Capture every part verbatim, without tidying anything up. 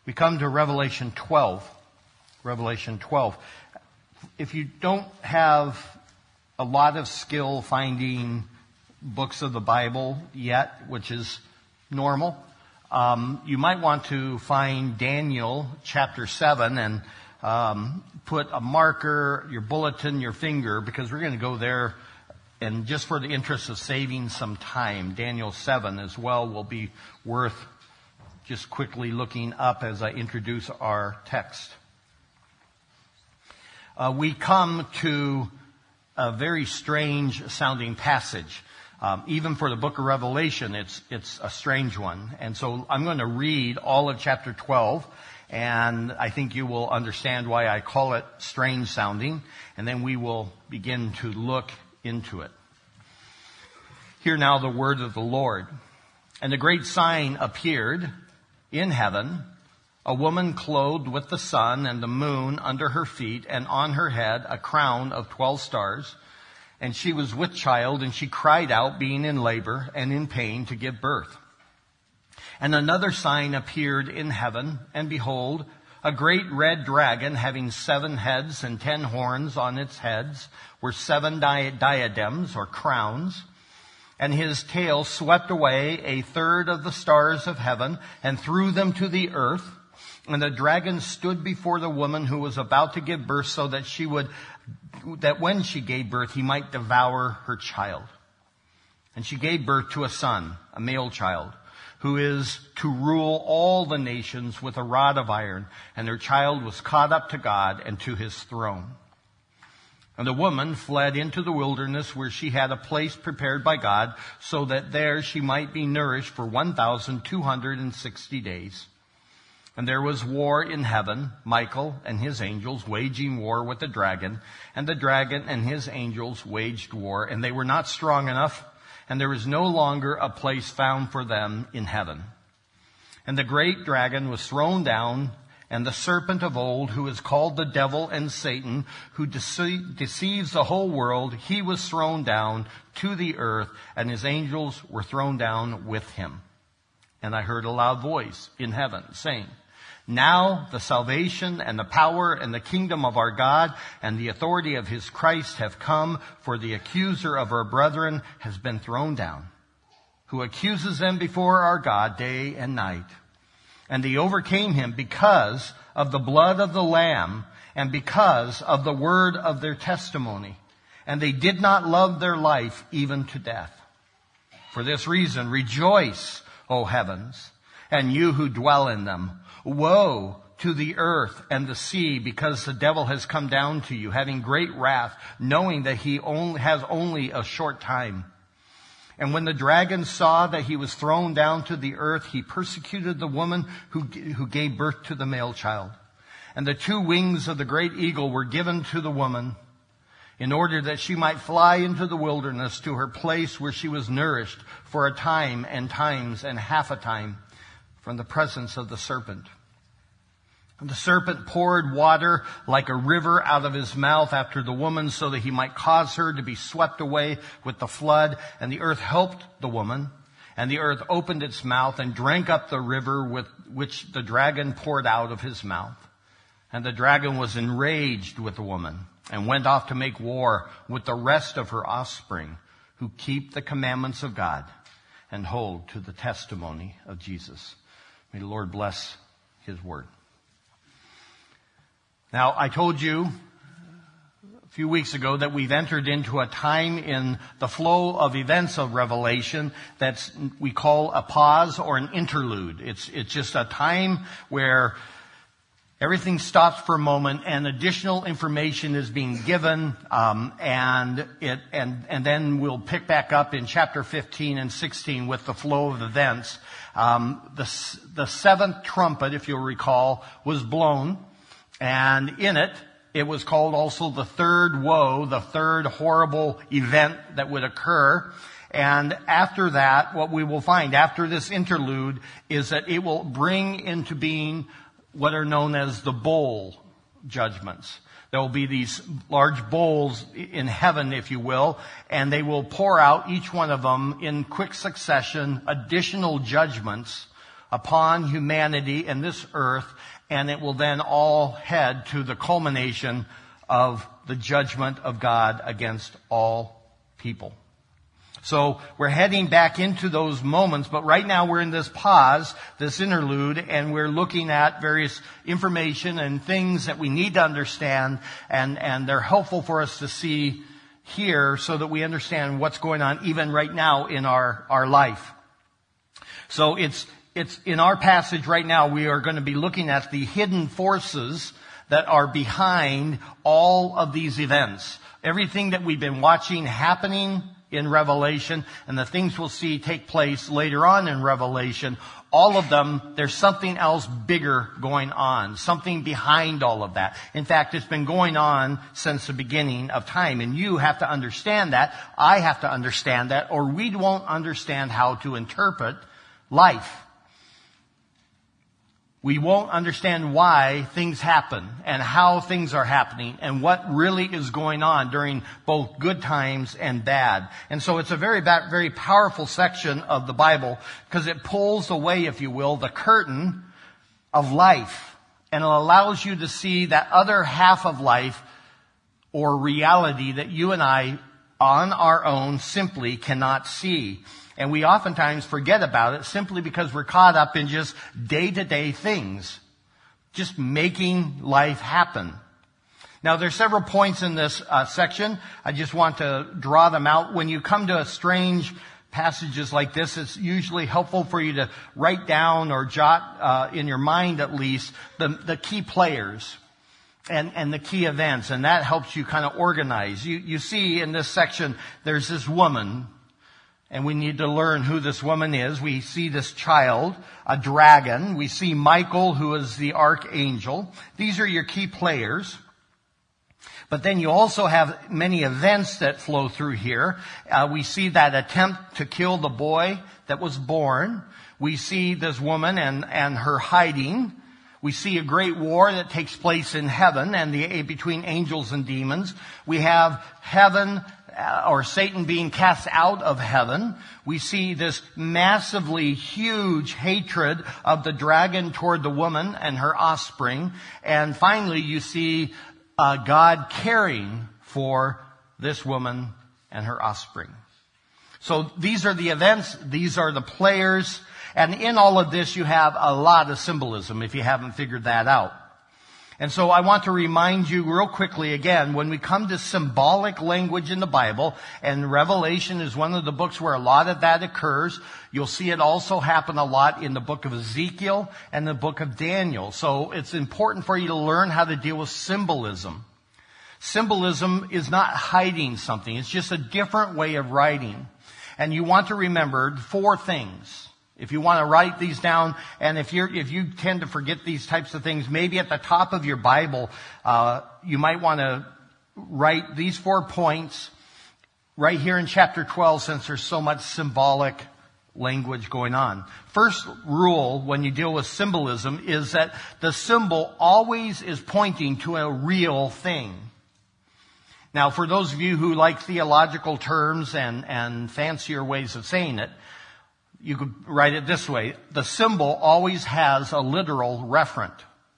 We come to Revelation twelve. Revelation twelve. If you don't have a lot of skill finding books of the Bible yet, which is normal, um, you might want to find Daniel chapter seven and um, put a marker, your bulletin, your finger, because we're going to go there. And just for the interest of saving some time, Daniel seven as well will be worth just quickly looking up as I introduce our text. Uh, we come to a very strange sounding passage. Um, even for the book of Revelation, it's it's a strange one. And so I'm going to read all of chapter twelve, and I think you will understand why I call it strange sounding, and then we will begin to look into it. Hear now the word of the Lord. And a great sign appeared in heaven, a woman clothed with the sun and the moon under her feet, and on her head a crown of twelve stars. And she was with child, and she cried out, being in labor and in pain to give birth. And another sign appeared in heaven, and behold, a great red dragon having seven heads and ten horns on its heads were seven di- diadems or crowns. And his tail swept away a third of the stars of heaven and threw them to the earth. And the dragon stood before the woman who was about to give birth, so that she would, that when she gave birth, he might devour her child. And she gave birth to a son, a male child, who is to rule all the nations with a rod of iron. And her child was caught up to God and to his throne. And the woman fled into the wilderness, where she had a place prepared by God, so that there she might be nourished for one thousand two hundred sixty days. And there was war in heaven, Michael and his angels waging war with the dragon, and the dragon and his angels waged war, and they were not strong enough, and there was no longer a place found for them in heaven. And the great dragon was thrown down, and the serpent of old, who is called the devil and Satan, who dece- deceives the whole world, he was thrown down to the earth, and his angels were thrown down with him. And I heard a loud voice in heaven saying, now the salvation and the power and the kingdom of our God and the authority of his Christ have come, for the accuser of our brethren has been thrown down, who accuses them before our God day and night. And they overcame him because of the blood of the Lamb and because of the word of their testimony. And they did not love their life even to death. For this reason, rejoice, O heavens, and you who dwell in them. Woe to the earth and the sea, because the devil has come down to you, having great wrath, knowing that he only has only a short time. And when the dragon saw that he was thrown down to the earth, he persecuted the woman who, who gave birth to the male child. And the two wings of the great eagle were given to the woman, in order that she might fly into the wilderness to her place where she was nourished for a time and times and half a time from the presence of the serpent. And the serpent poured water like a river out of his mouth after the woman, so that he might cause her to be swept away with the flood. And the earth helped the woman. And the earth opened its mouth and drank up the river with which the dragon poured out of his mouth. And the dragon was enraged with the woman and went off to make war with the rest of her offspring, who keep the commandments of God and hold to the testimony of Jesus. May the Lord bless his word. Now, I told you a few weeks ago that we've entered into a time in the flow of events of Revelation that's we call a pause or an interlude. It's it's just a time where everything stops for a moment and additional information is being given, um, and it and and then we'll pick back up in chapter fifteen and sixteen with the flow of events. Um, the the seventh trumpet, if you'll recall, was blown. And in it, it was called also the third woe, the third horrible event that would occur. And after that, what we will find after this interlude is that it will bring into being what are known as the bowl judgments. There will be these large bowls in heaven, if you will, and they will pour out, each one of them in quick succession, additional judgments upon humanity and this earth, and it will then all head to the culmination of the judgment of God against all people. So we're heading back into those moments, but right now we're in this pause, this interlude, and we're looking at various information and things that we need to understand, and, and they're helpful for us to see here so that we understand what's going on even right now in our, our life. So it's, it's in our passage right now, we are going to be looking at the hidden forces that are behind all of these events. Everything that we've been watching happening in Revelation and the things we'll see take place later on in Revelation, all of them, there's something else bigger going on, something behind all of that. In fact, it's been going on since the beginning of time, and you have to understand that. I have to understand that, or we won't understand how to interpret life. We won't understand why things happen and how things are happening and what really is going on during both good times and bad. And so it's a very, very powerful section of the Bible because it pulls away, if you will, the curtain of life, and it allows you to see that other half of life or reality that you and I on our own simply cannot see. And we oftentimes forget about it simply because we're caught up in just day-to-day things, just making life happen. Now, there's several points in this uh, section. I just want to draw them out. When you come to a strange passages like this, it's usually helpful for you to write down or jot uh, in your mind at least the, the key players and, and the key events, and that helps you kind of organize. You, you see in this section, there's this woman. And we need to learn who this woman is. We see this child, a dragon. We see Michael, who is the archangel. These are your key players. But then you also have many events that flow through here. Uh, we see that attempt to kill the boy that was born. We see this woman and, and her hiding. We see a great war that takes place in heaven and the between angels and demons. We have heaven or Satan being cast out of heaven. We see this massively huge hatred of the dragon toward the woman and her offspring. And finally, you see uh, God caring for this woman and her offspring. So these are the events. These are the players. And in all of this, you have a lot of symbolism if you haven't figured that out. And so I want to remind you real quickly again, when we come to symbolic language in the Bible, and Revelation is one of the books where a lot of that occurs, you'll see it also happen a lot in the book of Ezekiel and the book of Daniel. So it's important for you to learn how to deal with symbolism. Symbolism is not hiding something. It's just a different way of writing. And you want to remember four things. If you want to write these down, and if you're, if you tend to forget these types of things, maybe at the top of your Bible, uh, you might want to write these four points right here in chapter twelve, since there's so much symbolic language going on. First rule when you deal with symbolism is that the symbol always is pointing to a real thing. Now, for those of you who like theological terms and, and fancier ways of saying it, you could write it this way. The symbol always has a literal referent.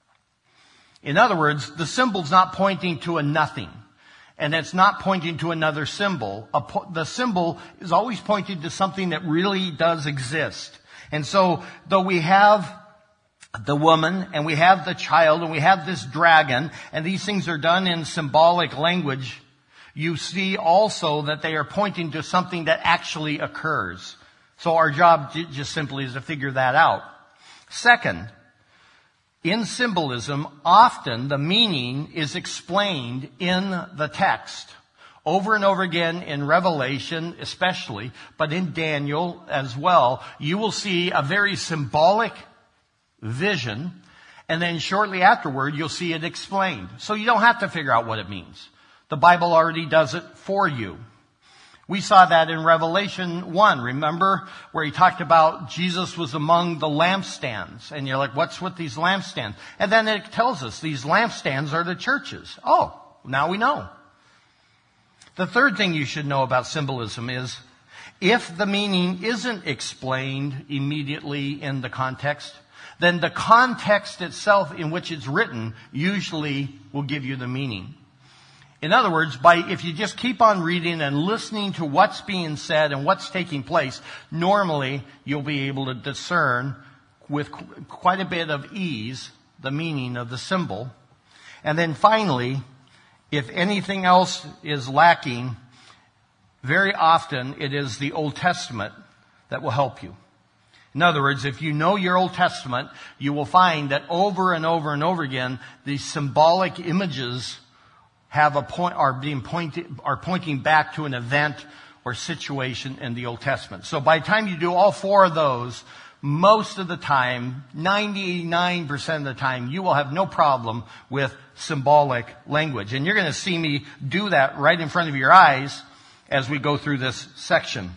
In other words, the symbol's not pointing to a nothing. And it's not pointing to another symbol. A po- the symbol is always pointing to something that really does exist. And so, though we have the woman, and we have the child, and we have this dragon, and these things are done in symbolic language, you see also that they are pointing to something that actually occurs. So our job just simply is to figure that out. Second, in symbolism, often the meaning is explained in the text. Over and over again in Revelation especially, but in Daniel as well, you will see a very symbolic vision, and then shortly afterward you'll see it explained. So you don't have to figure out what it means. The Bible already does it for you. We saw that in Revelation one, remember, where he talked about Jesus was among the lampstands. And you're like, what's with these lampstands? And then it tells us these lampstands are the churches. Oh, now we know. The third thing you should know about symbolism is If the meaning isn't explained immediately in the context, then the context itself in which it's written usually will give you the meaning. In other words, by if you just keep on reading and listening to what's being said and what's taking place, normally you'll be able to discern with qu- quite a bit of ease the meaning of the symbol. And then finally, if anything else is lacking, very often it is the Old Testament that will help you. In other words, if you know your Old Testament, you will find that over and over and over again, these symbolic images have a point, are being pointed, are pointing back to an event or situation in the Old Testament. So by the time you do all four of those, most of the time, ninety-nine percent of the time, you will have no problem with symbolic language. And you're going to see me do that right in front of your eyes as we go through this section.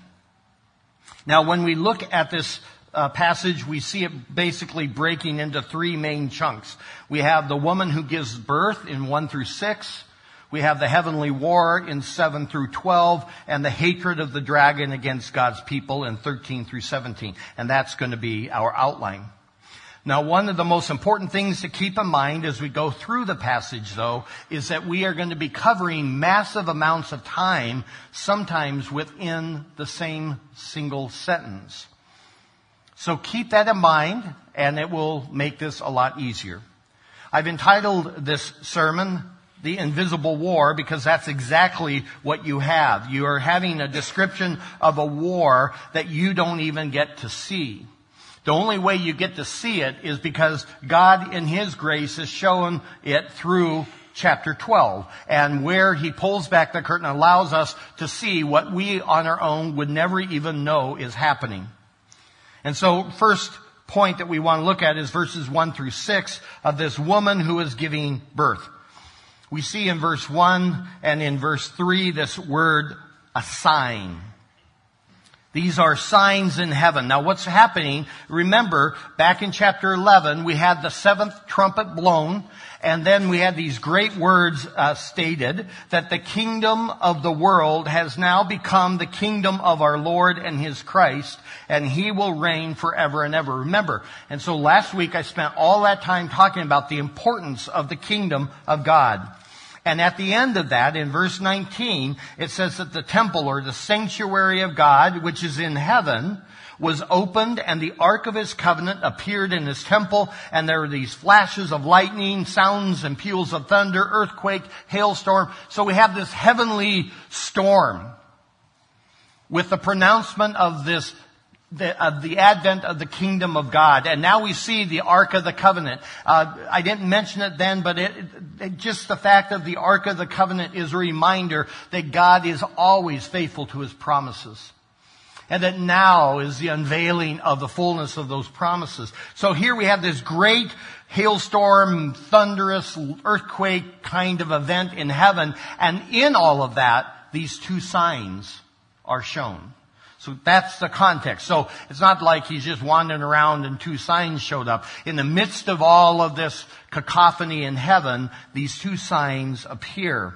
Now, when we look at this uh, passage, we see it basically breaking into three main chunks. We have the woman who gives birth in one through six. We have the heavenly war in seven through twelve, and the hatred of the dragon against God's people in thirteen through seventeen. And that's going to be our outline. Now, one of the most important things to keep in mind as we go through the passage, though, is that we are going to be covering massive amounts of time, sometimes within the same single sentence. So keep that in mind, and it will make this a lot easier. I've entitled this sermon, The Invisible War, because that's exactly what you have. You are having a description of a war that you don't even get to see. The only way you get to see it is because God in His grace has shown it through chapter twelve. And where He pulls back the curtain allows us to see what we on our own would never even know is happening. And so first point that we want to look at is verses one through six of this woman who is giving birth. We see in verse one and in verse three this word, a sign. These are signs in heaven. Now what's happening, remember, back in chapter eleven, we had the seventh trumpet blown, and then we had these great words uh, stated that the kingdom of the world has now become the kingdom of our Lord and His Christ, and He will reign forever and ever. Remember, and so last week I spent all that time talking about the importance of the kingdom of God. And at the end of that, in verse nineteen, it says that the temple or the sanctuary of God, which is in heaven, was opened, and the ark of His covenant appeared in His temple, and there were these flashes of lightning, sounds and peals of thunder, earthquake, hailstorm. So we have this heavenly storm with the pronouncement of this The, of the advent of the kingdom of God. And now we see the Ark of the Covenant. Uh, I didn't mention it then, but it, it, just the fact of the Ark of the Covenant is a reminder that God is always faithful to His promises. And that now is the unveiling of the fullness of those promises. So here we have this great hailstorm, thunderous, earthquake kind of event in heaven. And in all of that, these two signs are shown. So that's the context. So it's not like He's just wandering around and two signs showed up. In the midst of all of this cacophony in heaven, these two signs appear.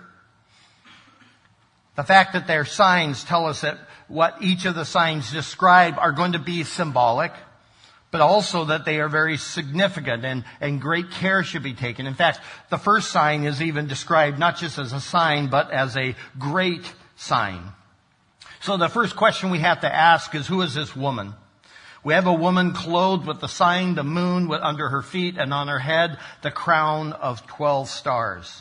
The fact that they're signs tell us that what each of the signs describe are going to be symbolic, but also that they are very significant, and, and great care should be taken. In fact, the first sign is even described not just as a sign, but as a great sign. So the first question we have to ask is, who is this woman? We have a woman clothed with the sign, the moon under her feet, and on her head, the crown of twelve stars.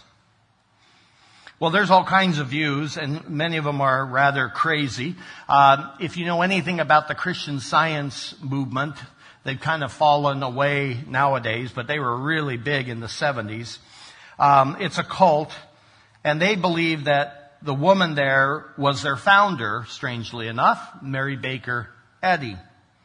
Well, there's all kinds of views, and many of them are rather crazy. Uh, if you know anything about the Christian Science movement, they've kind of fallen away nowadays, but they were really big in the seventies. Um, it's a cult, and they believe that the woman there was their founder, strangely enough, Mary Baker Eddy.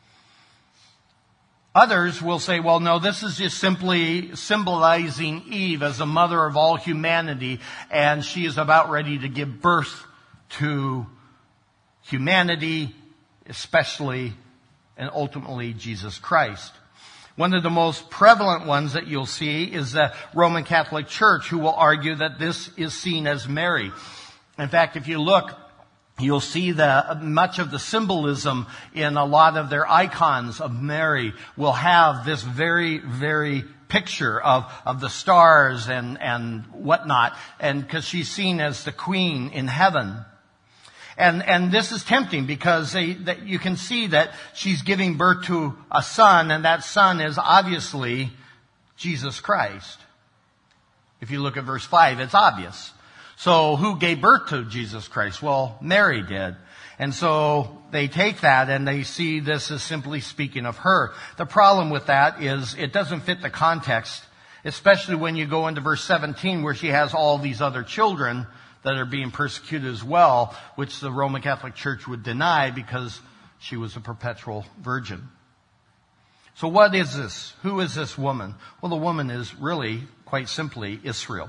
Others will say, well, no, this is just simply symbolizing Eve as the mother of all humanity, and she is about ready to give birth to humanity, especially and ultimately Jesus Christ. One of the most prevalent ones that you'll see is the Roman Catholic Church, who will argue that this is seen as Mary. In fact, if you look You'll see that much of the symbolism in a lot of their icons of Mary will have this very, very picture of, of the stars and, and whatnot, and because she's seen as the queen in heaven. And, and this is tempting because they, that you can see that she's giving birth to a son, and that son is obviously Jesus Christ. If you look at verse five, it's obvious. So who gave birth to Jesus Christ? Well, Mary did. And so they take that and they see this as simply speaking of her. The problem with that is it doesn't fit the context, especially when you go into verse seventeen where she has all these other children that are being persecuted as well, which the Roman Catholic Church would deny because she was a perpetual virgin. So what is this? Who is this woman? Well, the woman is really, quite simply, Israel.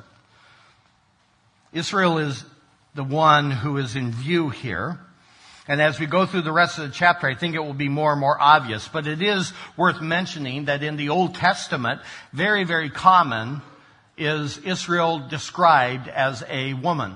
Israel is the one who is in view here. And as we go through the rest of the chapter, I think it will be more and more obvious. But it is worth mentioning that in the Old Testament, very, very common is Israel described as a woman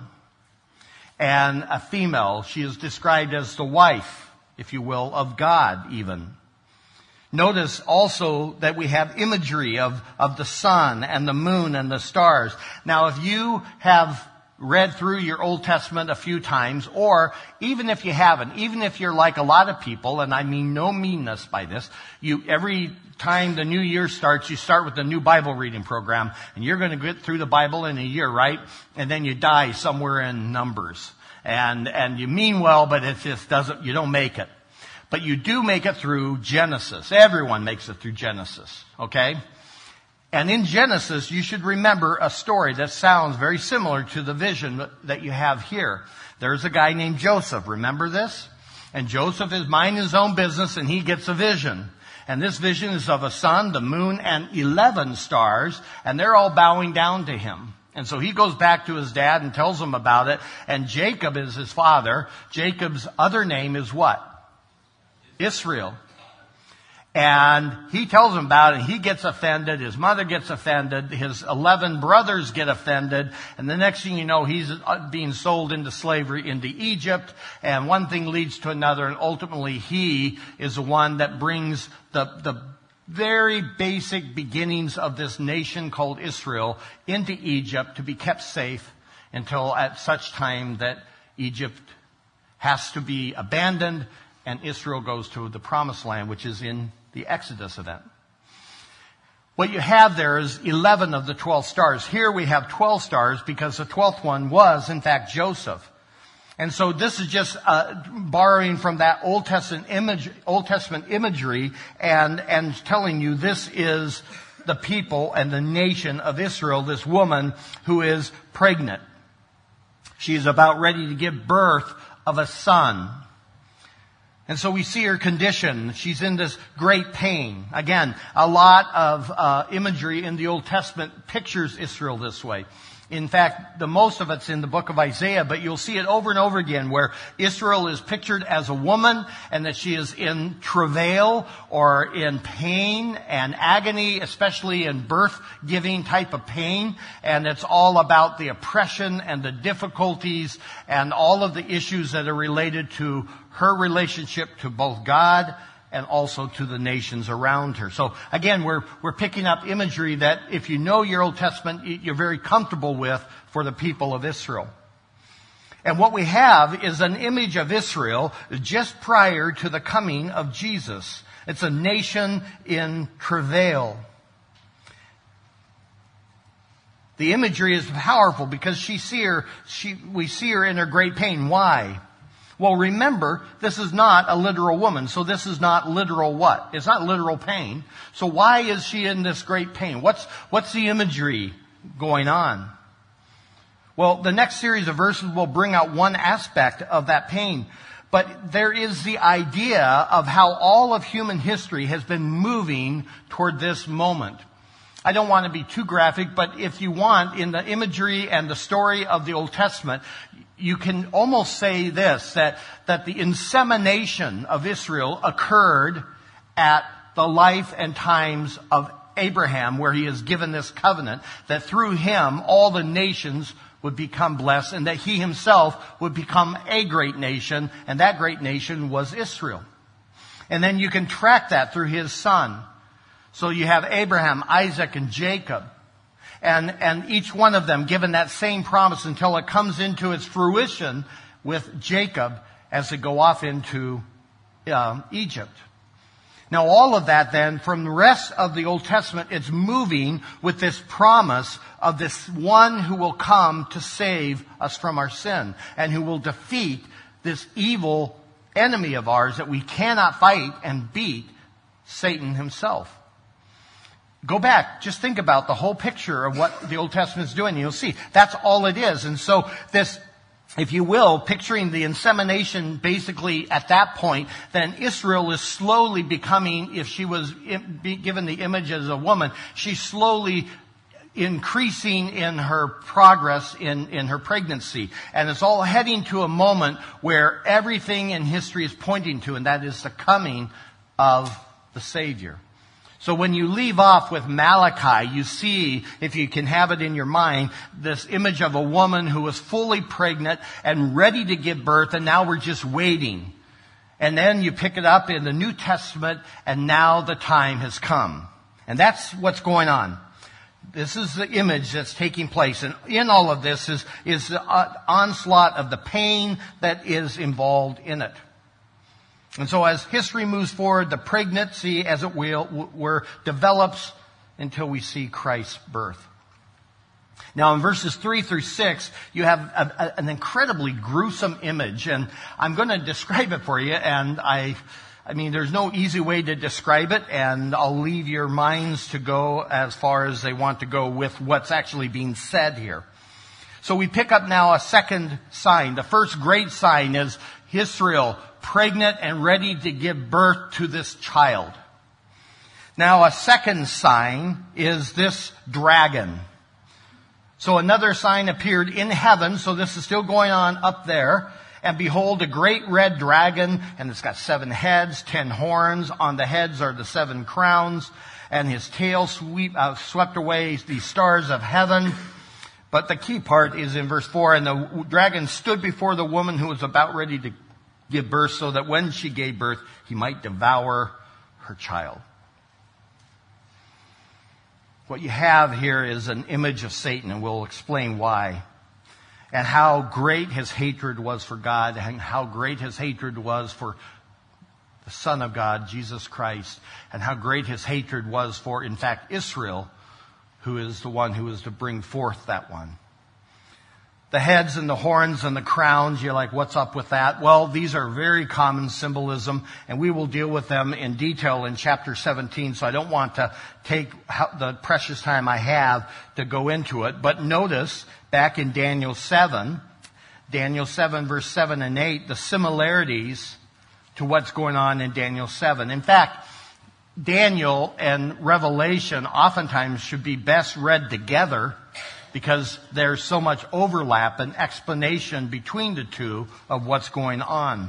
and a female. She is described as the wife, if you will, of God even. Notice also that we have imagery of, of the sun and the moon and the stars. Now, if you have read through your Old Testament a few times, or even if you haven't, even if you're like a lot of people, and I mean no meanness by this, you every time the new year starts, you start with a new Bible reading program, and you're going to get through the Bible in a year, right? And then you die somewhere in Numbers. And, and you mean well, but it just doesn't, you don't make it. But you do make it through Genesis. Everyone makes it through Genesis, okay? And in Genesis, you should remember a story that sounds very similar to the vision that you have here. There's a guy named Joseph. Remember this? And Joseph is minding his own business, and he gets a vision. And this vision is of a sun, the moon, and eleven stars, and they're all bowing down to him. And so he goes back to his dad and tells him about it. And Jacob is his father. Jacob's other name is what? Israel. And he tells him about it, and he gets offended, his mother gets offended, his eleven brothers get offended, and the next thing you know, he's being sold into slavery into Egypt, and one thing leads to another, and ultimately he is the one that brings the, the very basic beginnings of this nation called Israel into Egypt to be kept safe until at such time that Egypt has to be abandoned, and Israel goes to the promised land, which is in the Exodus event. What you have there is eleven of the twelve stars. Here we have twelve stars because the twelfth one was, in fact, Joseph. And so this is just uh, borrowing from that Old Testament image, Old Testament imagery, and and telling you this is the people and the nation of Israel. This woman who is pregnant. She is about ready to give birth of a son. And so we see her condition. She's in this great pain. Again, a lot of uh, imagery in the Old Testament pictures Israel this way. In fact, the most of it's in the book of Isaiah, but you'll see it over and over again where Israel is pictured as a woman and that she is in travail or in pain and agony, especially in birth-giving type of pain. And it's all about the oppression and the difficulties and all of the issues that are related to her relationship to both God and also to the nations around her. So again, we're, we're picking up imagery that if you know your Old Testament, you're very comfortable with for the people of Israel. And what we have is an image of Israel just prior to the coming of Jesus. It's a nation in travail. The imagery is powerful because she see her, she, we see her in her great pain. Why? Well, remember, this is not a literal woman, so this is not literal what? It's not literal pain. So why is she in this great pain? What's, what's the imagery going on? Well, the next series of verses will bring out one aspect of that pain. But there is the idea of how all of human history has been moving toward this moment. I don't want to be too graphic, but if you want, in the imagery and the story of the Old Testament, you can almost say this, that, that the insemination of Israel occurred at the life and times of Abraham, where he is given this covenant, that through him all the nations would become blessed and that he himself would become a great nation, and that great nation was Israel. And then you can track that through his son. So you have Abraham, Isaac, and Jacob. And, and each one of them given that same promise until it comes into its fruition with Jacob as they go off into uh, Egypt. Now all of that then, from the rest of the Old Testament, it's moving with this promise of this one who will come to save us from our sin and who will defeat this evil enemy of ours that we cannot fight and beat, Satan himself. Go back, just think about the whole picture of what the Old Testament is doing. You'll see that's all it is. And so this, if you will, picturing the insemination basically at that point, then Israel is slowly becoming, if she was given the image as a woman, she's slowly increasing in her progress in, in her pregnancy. And it's all heading to a moment where everything in history is pointing to, and that is the coming of the Savior. So when you leave off with Malachi, you see, if you can have it in your mind, this image of a woman who was fully pregnant and ready to give birth, and now we're just waiting. And then you pick it up in the New Testament, and now the time has come. And that's what's going on. This is the image that's taking place. And in all of this is, is the onslaught of the pain that is involved in it. And so as history moves forward, the pregnancy, as it will, were, develops until we see Christ's birth. Now in verses three through six, you have a, a, an incredibly gruesome image. And I'm going to describe it for you. And I... I mean, there's no easy way to describe it, and I'll leave your minds to go as far as they want to go with what's actually being said here. So we pick up now a second sign. The first great sign is Israel pregnant and ready to give birth to this child. Now a second sign is this dragon. So another sign appeared in heaven, so this is still going on up there. And behold, a great red dragon, and it's got seven heads, ten horns. On the heads are the seven crowns, and his tail sweep, uh, swept away the stars of heaven. But the key part is in verse four, and the dragon stood before the woman who was about ready to give birth, so that when she gave birth, he might devour her child. What you have here is an image of Satan, and we'll explain why. And how great his hatred was for God, and how great his hatred was for the Son of God, Jesus Christ, and how great his hatred was for, in fact, Israel, who is the one who is to bring forth that one. The heads and the horns and the crowns, you're like, what's up with that? Well, these are very common symbolism, and we will deal with them in detail in chapter seventeen, so I don't want to take the precious time I have to go into it. But notice, back in Daniel seven, Daniel seven verse seven and eight, the similarities to what's going on in Daniel seven. In fact, Daniel and Revelation oftentimes should be best read together because there's so much overlap and explanation between the two of what's going on.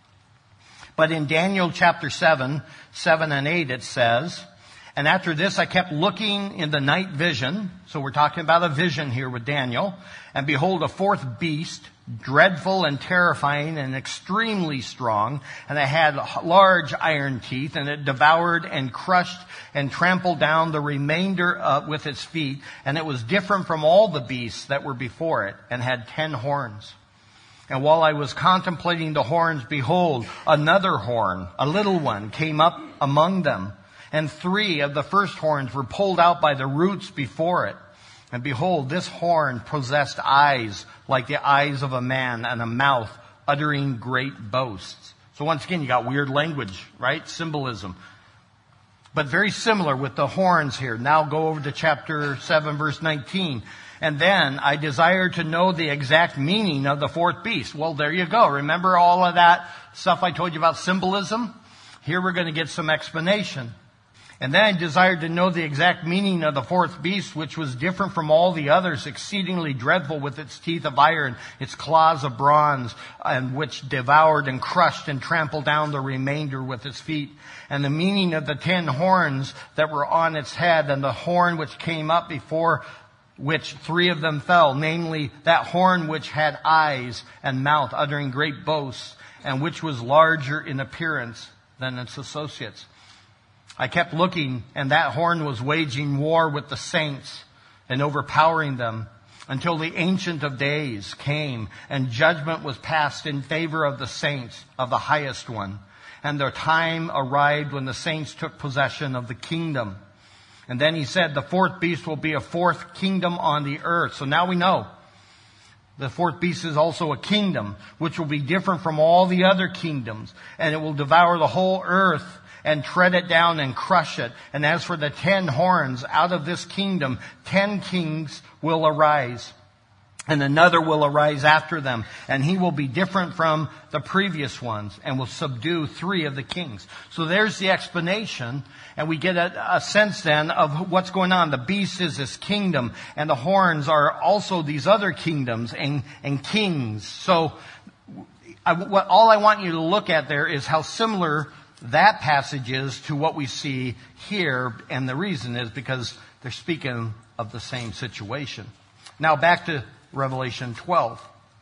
But in Daniel chapter seven, seven and eight it says, and after this I kept looking in the night vision. So we're talking about a vision here with Daniel. And behold, a fourth beast, dreadful and terrifying and extremely strong. And it had large iron teeth, and it devoured and crushed and trampled down the remainder uh, with its feet. And it was different from all the beasts that were before it, and had ten horns. And while I was contemplating the horns, behold, another horn, a little one, came up among them. And three of the first horns were pulled out by the roots before it. And behold, this horn possessed eyes like the eyes of a man, and a mouth uttering great boasts. So once again, you got weird language, right? Symbolism. But very similar with the horns here. Now go over to chapter seven, verse nineteen. And then I desired to know the exact meaning of the fourth beast. Well, there you go. Remember all of that stuff I told you about symbolism? Here we're going to get some explanation. And then I desired to know the exact meaning of the fourth beast, which was different from all the others, exceedingly dreadful, with its teeth of iron, its claws of bronze, and which devoured and crushed and trampled down the remainder with its feet. And the meaning of the ten horns that were on its head, and the horn which came up before which three of them fell, namely that horn which had eyes and mouth, uttering great boasts, and which was larger in appearance than its associates. I kept looking, and that horn was waging war with the saints and overpowering them, until the Ancient of Days came, and judgment was passed in favor of the saints of the highest one. And the time arrived when the saints took possession of the kingdom. And then he said, the fourth beast will be a fourth kingdom on the earth. So now we know the fourth beast is also a kingdom, which will be different from all the other kingdoms. And it will devour the whole earth and tread it down and crush it. And as for the ten horns, out of this kingdom, ten kings will arise. And another will arise after them, and he will be different from the previous ones, and will subdue three of the kings. So there's the explanation, and we get a, a sense then of what's going on. The beast is this kingdom, and the horns are also these other kingdoms and, and kings. So I, what, all I want you to look at there is how similar that passage is to what we see here, and the reason is because they're speaking of the same situation. Now back to Revelation twelve.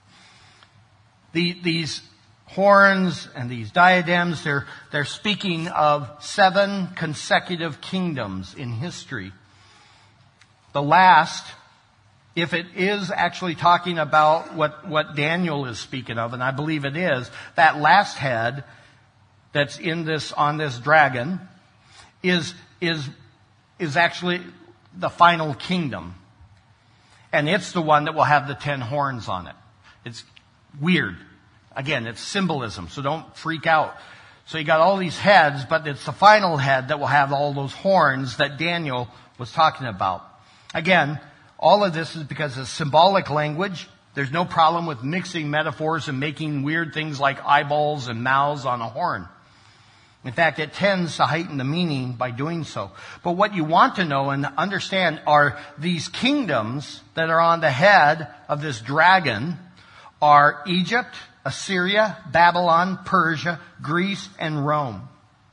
The, these horns and these diadems, they're, they're speaking of seven consecutive kingdoms in history. The last, if it is actually talking about what, what Daniel is speaking of, and I believe it is, that last head that's in this, on this dragon is, is, is actually the final kingdom. And it's the one that will have the ten horns on it. It's weird. Again, it's symbolism, so don't freak out. So you got all these heads, but it's the final head that will have all those horns that Daniel was talking about. Again, all of this is because it's symbolic language. There's no problem with mixing metaphors and making weird things like eyeballs and mouths on a horn. In fact, it tends to heighten the meaning by doing so. But what you want to know and understand are these kingdoms that are on the head of this dragon are Egypt, Assyria, Babylon, Persia, Greece, and Rome.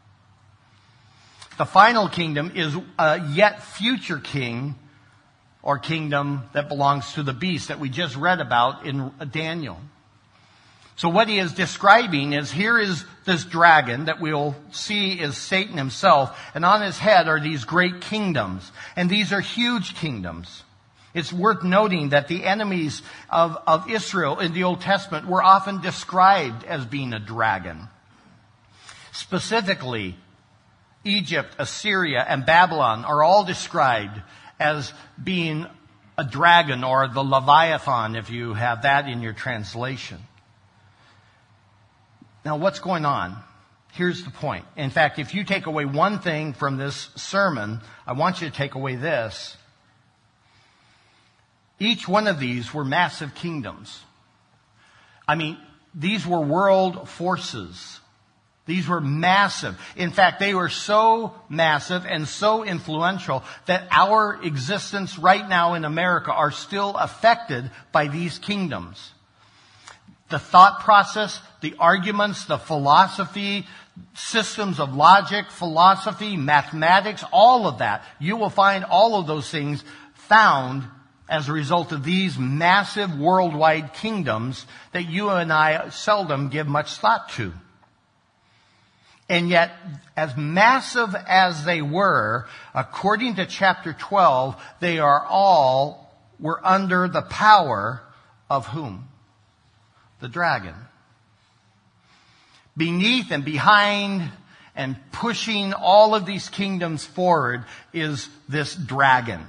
The final kingdom is a yet future king or kingdom that belongs to the beast that we just read about in Daniel. So what he is describing is, here is this dragon that we'll see is Satan himself, and on his head are these great kingdoms. And these are huge kingdoms. It's worth noting that the enemies of, of Israel in the Old Testament were often described as being a dragon. Specifically, Egypt, Assyria, and Babylon are all described as being a dragon, or the Leviathan, if you have that in your translation. Now, what's going on? Here's the point. In fact, if you take away one thing from this sermon, I want you to take away this. Each one of these were massive kingdoms. I mean, these were world forces. These were massive. In fact, they were so massive and so influential that our existence right now in America are still affected by these kingdoms. The thought process, the arguments, the philosophy, systems of logic, philosophy, mathematics, all of that. You will find all of those things found as a result of these massive worldwide kingdoms that you and I seldom give much thought to. And yet, as massive as they were, according to chapter twelve, they are all, were under the power of whom? The dragon. Beneath and behind and pushing all of these kingdoms forward is this dragon.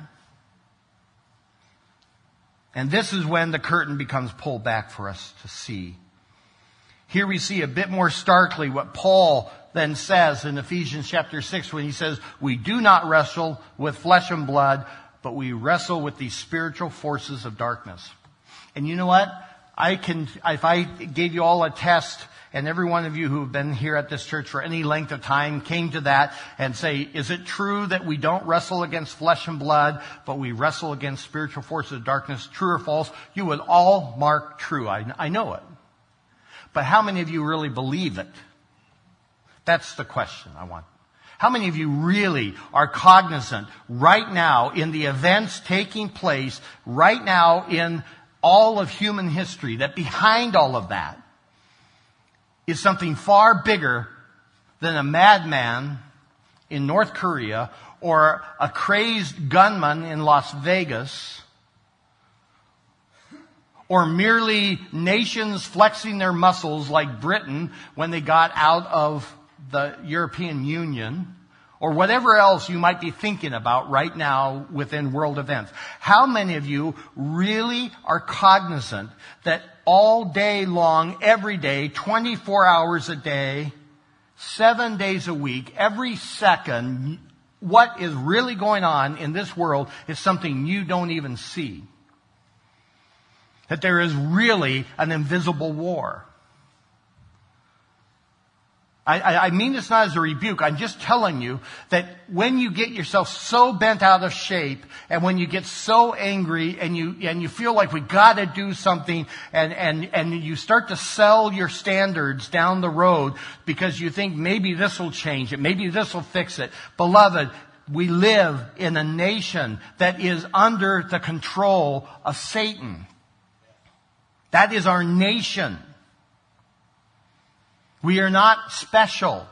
And this is when the curtain becomes pulled back for us to see. Here we see a bit more starkly what Paul then says in Ephesians chapter six when he says, we do not wrestle with flesh and blood, but we wrestle with these spiritual forces of darkness. And you know what? I can, if I gave you all a test, and every one of you who have been here at this church for any length of time came to that and say, is it true that we don't wrestle against flesh and blood, but we wrestle against spiritual forces of darkness, true or false? You would all mark true. I, I know it. But how many of you really believe it? That's the question I want. How many of you really are cognizant right now in the events taking place right now in all of human history that behind all of that is something far bigger than a madman in North Korea or a crazed gunman in Las Vegas, or merely nations flexing their muscles like Britain when they got out of the European Union, or whatever else you might be thinking about right now within world events. How many of you really are cognizant that all day long, every day, twenty-four hours a day, seven days a week, every second, what is really going on in this world is something you don't even see? That there is really an invisible war. I, I, I mean this not as a rebuke. I'm just telling you that when you get yourself so bent out of shape, and when you get so angry, and you and you feel like we got to do something, and and and you start to sell your standards down the road because you think maybe this will change it, maybe this will fix it, beloved. We live in a nation that is under the control of Satan. That is our nation. We are not special.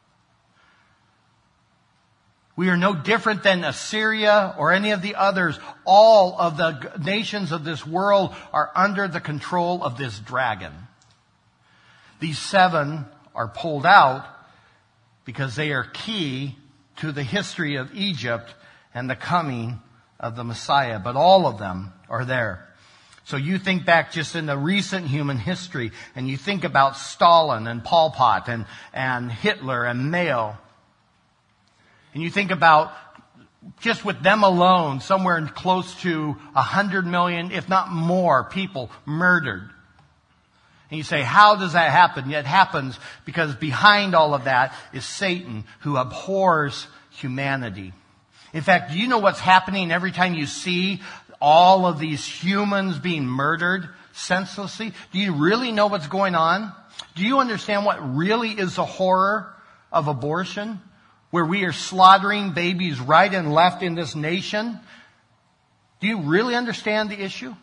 We are no different than Assyria or any of the others. All of the nations of this world are under the control of this dragon. These seven are pulled out because they are key to the history of Egypt and the coming of the Messiah. But all of them are there. So you think back just in the recent human history, and you think about Stalin and Pol Pot and, and Hitler and Mao. And you think about, just with them alone, somewhere close to a hundred million, if not more, people murdered. And you say, how does that happen? It happens because behind all of that is Satan, who abhors humanity. In fact, do you know what's happening every time you see all of these humans being murdered senselessly? Do you really know what's going on? Do you understand what really is the horror of abortion? Where we are slaughtering babies right and left in this nation? Do you really understand the issue?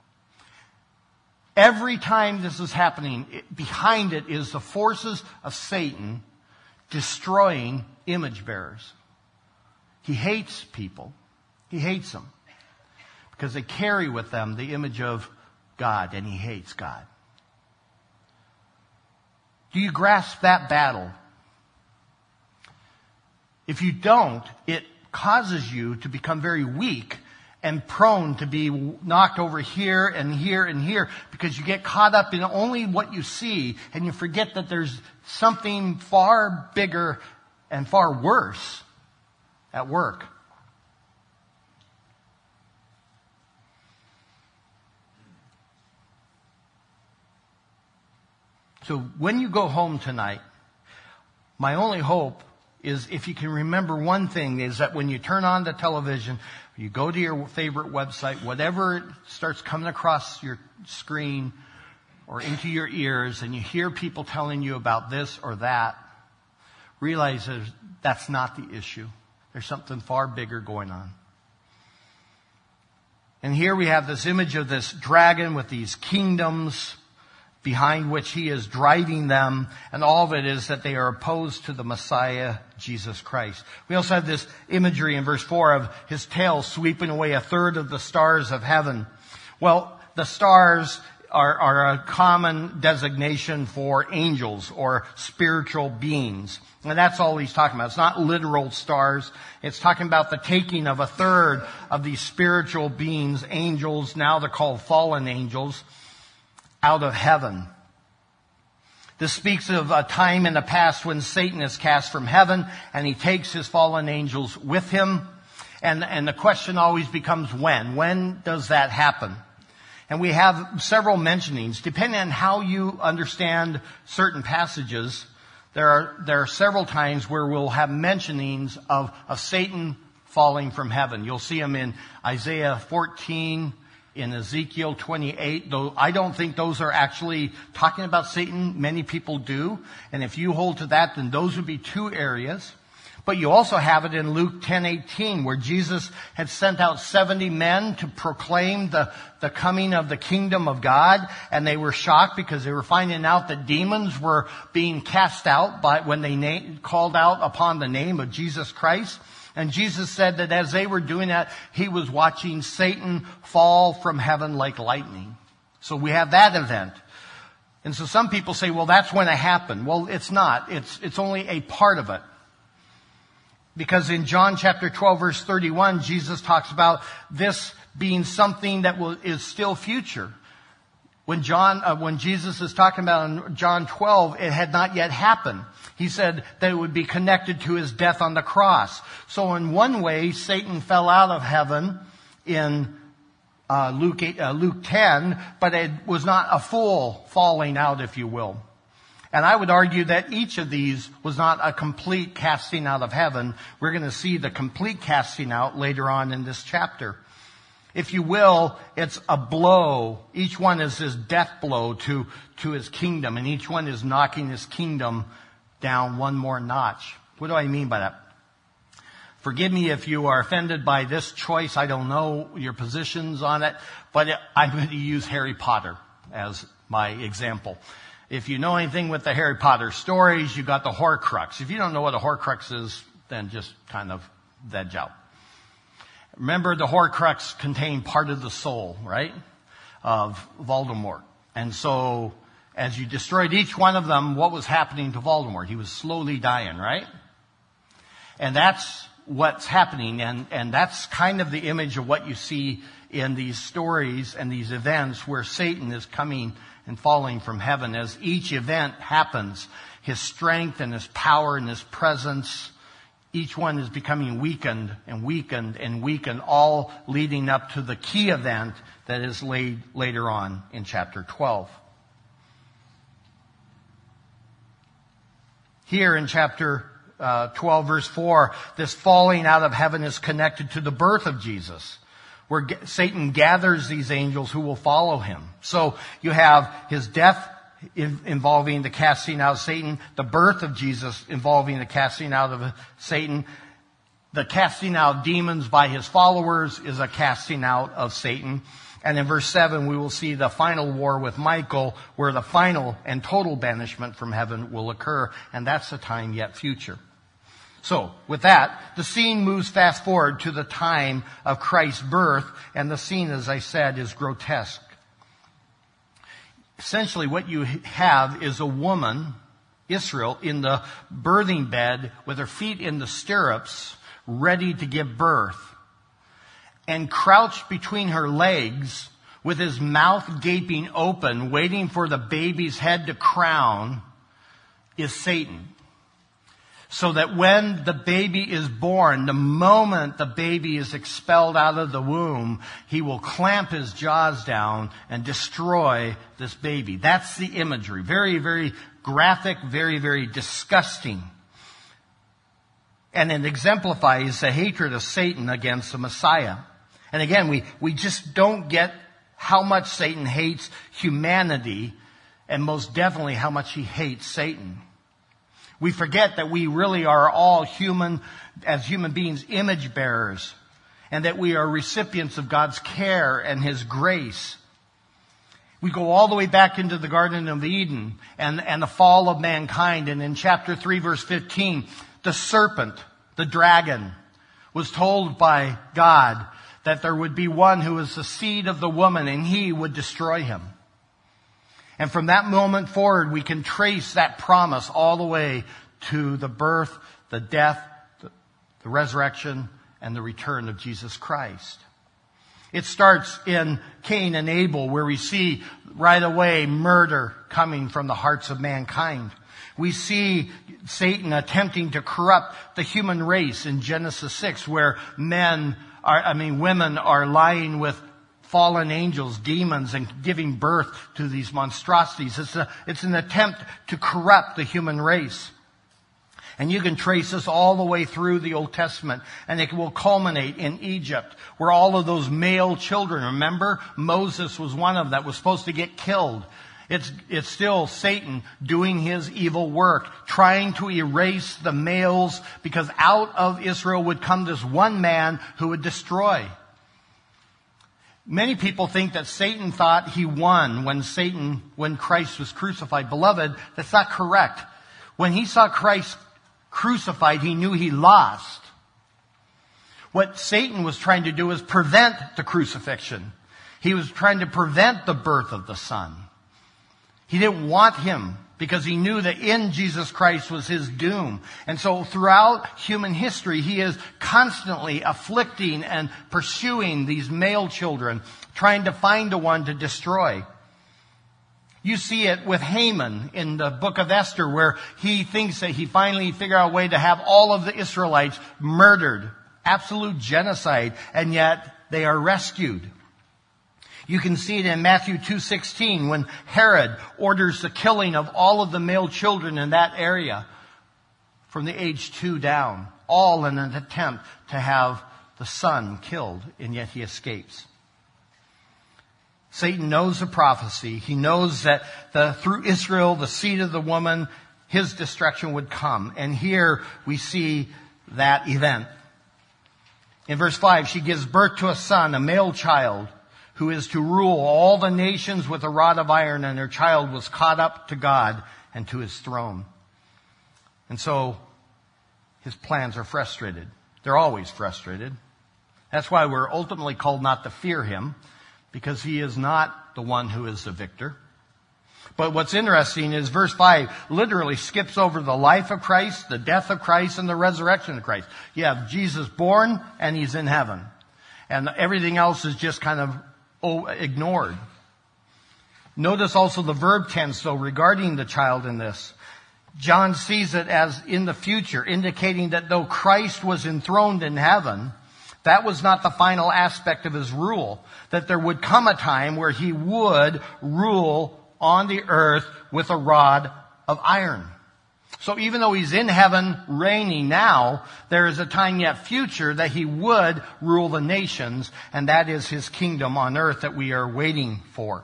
Every time this is happening, it, behind it is the forces of Satan destroying image bearers. He hates people. He hates them because they carry with them the image of God, and he hates God. Do you grasp that battle? If you don't, it causes you to become very weak and prone to be knocked over here and here and here because you get caught up in only what you see, and you forget that there's something far bigger and far worse at work. So when you go home tonight, my only hope is if you can remember one thing, is that when you turn on the television, you go to your favorite website, whatever starts coming across your screen or into your ears, and you hear people telling you about this or that, realize that that's not the issue. There's something far bigger going on. And here we have this image of this dragon with these kingdoms behind which he is driving them, and all of it is that they are opposed to the Messiah, Jesus Christ. We also have this imagery in verse four of his tail sweeping away a third of the stars of heaven. Well, the stars are, are a common designation for angels or spiritual beings. And that's all he's talking about. It's not literal stars. It's talking about the taking of a third of these spiritual beings, angels, now they're called fallen angels, out of heaven. This speaks of a time in the past when Satan is cast from heaven and he takes his fallen angels with him. And, and the question always becomes when? When does that happen? And we have several mentionings. Depending on how you understand certain passages, there are, there are several times where we'll have mentionings of, of Satan falling from heaven. You'll see them in Isaiah fourteen, in Ezekiel twenty-eight, though I don't think those are actually talking about Satan. Many people do. And if you hold to that, then those would be two areas. But you also have it in Luke ten eighteen, where Jesus had sent out seventy men to proclaim the, the coming of the kingdom of God. And they were shocked because they were finding out that demons were being cast out by when they na- called out upon the name of Jesus Christ. And Jesus said that as they were doing that, he was watching Satan fall from heaven like lightning. So we have that event. And so some people say, well, that's when it happened. Well, it's not. It's, it's only a part of it. Because in John chapter twelve, verse thirty-one, Jesus talks about this being something that will, is still future. When John, uh, when Jesus is talking about in John twelve, it had not yet happened. He said that it would be connected to his death on the cross. So in one way, Satan fell out of heaven in uh, Luke eight, uh, Luke ten, but it was not a full falling out, if you will. And I would argue that each of these was not a complete casting out of heaven. We're going to see the complete casting out later on in this chapter. If you will, it's a blow. Each one is his death blow to, to his kingdom, and each one is knocking his kingdom down one more notch. What do I mean by that? Forgive me if you are offended by this choice. I don't know your positions on it, but I'm going to use Harry Potter as my example. If you know anything with the Harry Potter stories, you got the Horcrux. If you don't know what a Horcrux is, then just kind of veg out. Remember, the Horcrux contained part of the soul, right, of Voldemort. And so, as you destroyed each one of them, what was happening to Voldemort? He was slowly dying, right? And that's what's happening, and, and that's kind of the image of what you see in these stories and these events where Satan is coming and falling from heaven. As each event happens, his strength and his power and his presence, each one is becoming weakened and weakened and weakened, all leading up to the key event that is laid later on in chapter twelve. Here in chapter uh, twelve, verse four, this falling out of heaven is connected to the birth of Jesus, where Satan gathers these angels who will follow him. So you have his death involving the casting out of Satan, the birth of Jesus involving the casting out of Satan. The casting out of demons by his followers is a casting out of Satan. And in verse seven, we will see the final war with Michael, where the final and total banishment from heaven will occur. And that's the time yet future. So, with that, the scene moves fast forward to the time of Christ's birth, and the scene, as I said, is grotesque. Essentially, what you have is a woman, Israel, in the birthing bed with her feet in the stirrups, ready to give birth. And crouched between her legs, with his mouth gaping open, waiting for the baby's head to crown, is Satan. So that when the baby is born, the moment the baby is expelled out of the womb, he will clamp his jaws down and destroy this baby. That's the imagery. Very, very graphic, very, very disgusting. And it exemplifies the hatred of Satan against the Messiah. And again, we, we just don't get how much Satan hates humanity, and most definitely how much he hates Satan. We forget that we really are all human, as human beings, image bearers, and that we are recipients of God's care and his grace. We go all the way back into the Garden of Eden and, and the fall of mankind. And in chapter three, verse fifteen, the serpent, the dragon, was told by God that there would be one who was the seed of the woman and he would destroy him. And from that moment forward, we can trace that promise all the way to the birth, the death, the, the resurrection, and the return of Jesus Christ. It starts in Cain and Abel, where we see right away murder coming from the hearts of mankind. We see Satan attempting to corrupt the human race in Genesis six, where men are, I mean, women are lying with fallen angels, demons, and giving birth to these monstrosities. It's a, it's an attempt to corrupt the human race. And you can trace this all the way through the Old Testament, and it will culminate in Egypt, where all of those male children, remember, Moses was one of them that was supposed to get killed. It's, it's still Satan doing his evil work, trying to erase the males, because out of Israel would come this one man who would destroy. Many people think that Satan thought he won when Satan, when Christ was crucified. Beloved, that's not correct. When he saw Christ crucified, he knew he lost. What Satan was trying to do is prevent the crucifixion. He was trying to prevent the birth of the Son. He didn't want him because he knew that in Jesus Christ was his doom. And so throughout human history, he is constantly afflicting and pursuing these male children, trying to find the one to destroy. You see it with Haman in the book of Esther, where he thinks that he finally figured out a way to have all of the Israelites murdered. Absolute genocide, and yet they are rescued. You can see it in Matthew two sixteen when Herod orders the killing of all of the male children in that area from the age two down, all in an attempt to have the son killed, and yet he escapes. Satan knows the prophecy. He knows that the, through Israel, the seed of the woman, his destruction would come. And here we see that event. In verse five, she gives birth to a son, a male child, who is to rule all the nations with a rod of iron, and her child was caught up to God and to his throne. And so his plans are frustrated. They're always frustrated. That's why we're ultimately called not to fear him, because he is not the one who is the victor. But what's interesting is verse five literally skips over the life of Christ, the death of Christ, and the resurrection of Christ. You have Jesus born, and he's in heaven. And everything else is just kind of oh, ignored. Notice also the verb tense, though, regarding the child in this. John sees it as in the future, indicating that though Christ was enthroned in heaven, that was not the final aspect of his rule. That there would come a time where he would rule on the earth with a rod of iron. So even though he's in heaven reigning now, there is a time yet future that he would rule the nations, and that is his kingdom on earth that we are waiting for.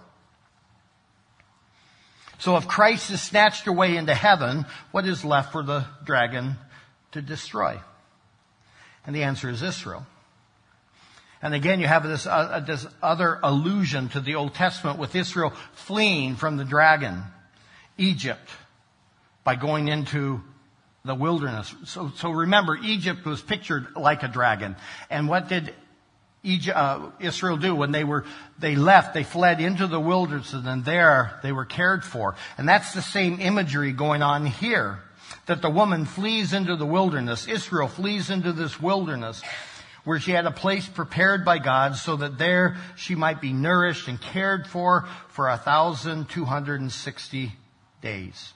So if Christ is snatched away into heaven, what is left for the dragon to destroy? And the answer is Israel. And again, you have this, uh, this other allusion to the Old Testament with Israel fleeing from the dragon, Egypt, by going into the wilderness. So, so remember, Egypt was pictured like a dragon. And what did Egypt, uh, Israel do when they were, they left, they fled into the wilderness, and there they were cared for. And that's the same imagery going on here, that the woman flees into the wilderness. Israel flees into this wilderness, where she had a place prepared by God so that there she might be nourished and cared for for one thousand two hundred sixty days.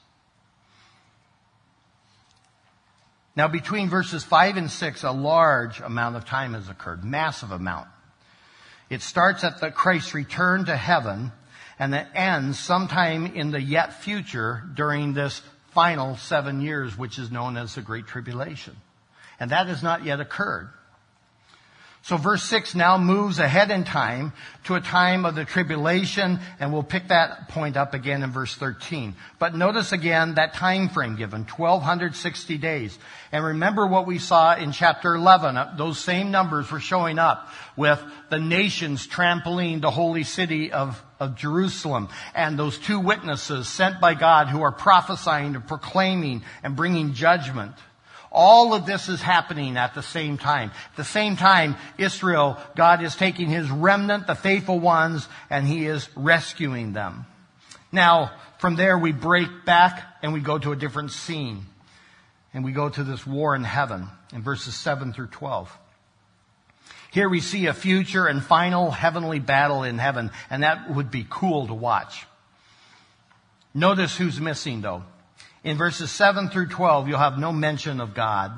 Now, between verses five and six, a large amount of time has occurred, massive amount. It starts at the Christ's return to heaven, and it ends sometime in the yet future during this final seven years, which is known as the Great Tribulation. And that has not yet occurred. So verse six now moves ahead in time to a time of the tribulation, and we'll pick that point up again in verse thirteen. But notice again that time frame given, twelve sixty days. And remember what we saw in chapter eleven. Those same numbers were showing up with the nations trampling the holy city of, of Jerusalem, and those two witnesses sent by God who are prophesying and proclaiming and bringing judgment. All of this is happening at the same time. At the same time, Israel, God is taking his remnant, the faithful ones, and he is rescuing them. Now, from there we break back and we go to a different scene. And we go to this war in heaven in verses seven through twelve. Here we see a future and final heavenly battle in heaven, and that would be cool to watch. Notice who's missing, though. In verses seven through twelve, you'll have no mention of God,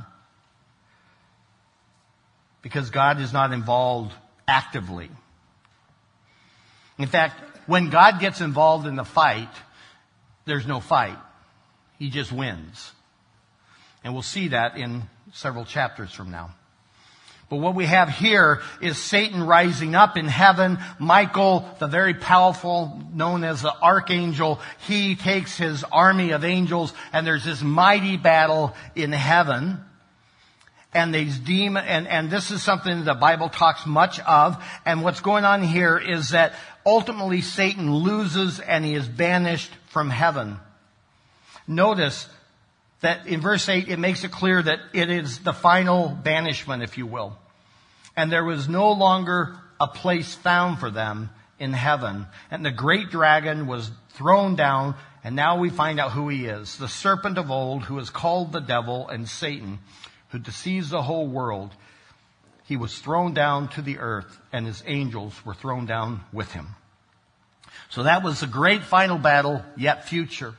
because God is not involved actively. In fact, when God gets involved in the fight, there's no fight. He just wins. And we'll see that in several chapters from now. But what we have here is Satan rising up in heaven. Michael, the very powerful, known as the archangel, he takes his army of angels, and there's this mighty battle in heaven. And these demon, and, and this is something the Bible talks much of. And what's going on here is that ultimately Satan loses and he is banished from heaven. Notice that in verse eight, it makes it clear that it is the final banishment, if you will. And there was no longer a place found for them in heaven. And the great dragon was thrown down, and now we find out who he is. The serpent of old, who is called the devil and Satan, who deceives the whole world. He was thrown down to the earth, and his angels were thrown down with him. So that was the great final battle, yet future.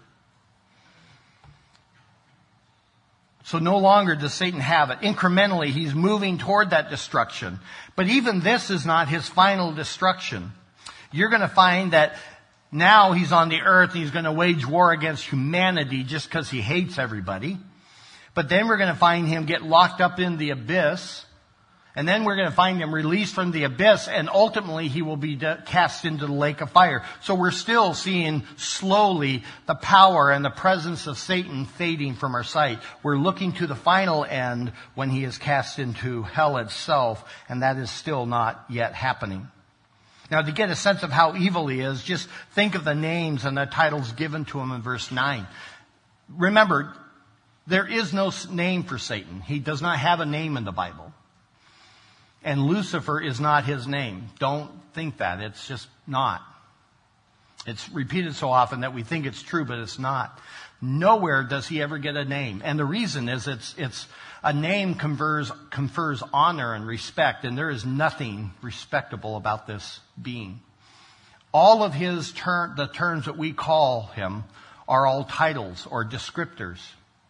So no longer does Satan have it. Incrementally, he's moving toward that destruction. But even this is not his final destruction. You're going to find that now he's on the earth and he's going to wage war against humanity just because he hates everybody. But then we're going to find him get locked up in the abyss. And then we're going to find him released from the abyss, and ultimately he will be de- cast into the lake of fire. So we're still seeing slowly the power and the presence of Satan fading from our sight. We're looking to the final end when he is cast into hell itself, and that is still not yet happening. Now, to get a sense of how evil he is, just think of the names and the titles given to him in verse nine. Remember, there is no name for Satan. He does not have a name in the Bible. And Lucifer is not his name. Don't think that. It's just not. It's repeated so often that we think it's true, but it's not. Nowhere does he ever get a name. And the reason is it's, it's a name confers, confers honor and respect, and there is nothing respectable about this being. All of his term, the terms that we call him are all titles or descriptors.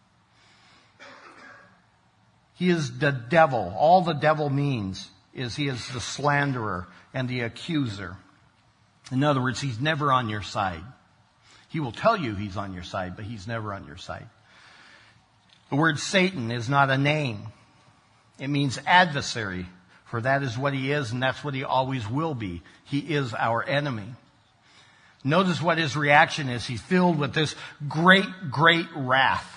He is the devil. All the devil means is he is the slanderer and the accuser. In other words, he's never on your side. He will tell you he's on your side, but he's never on your side. The word Satan is not a name. It means adversary, for that is what he is, and that's what he always will be. He is our enemy. Notice what his reaction is. He's filled with this great, great wrath.